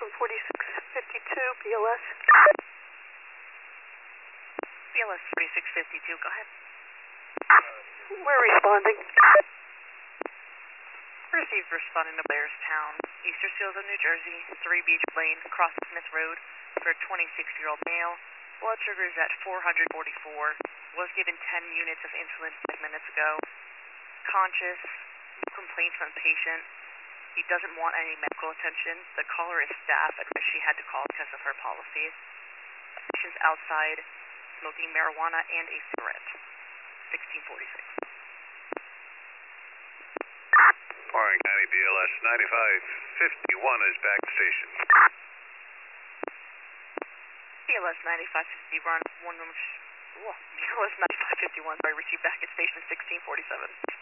4652, BLS. BLS 4652, go ahead. We're responding. Received responding to Blairstown, Eastern Seals of New Jersey, 3 Beach Lane, across Smith Road, for a 26-year-old male. Blood sugar is at 444. Was given 10 units of insulin 5 minutes ago. Conscious. Complaints from the patient. He doesn't want any medical attention. The caller is staff at which she had to call because of her policies. Patient's outside smoking marijuana and a cigarette. 1646. Orange County BLS 9551 is back to station. BLS 9551, BLS 9551, sorry, received back at station 1647.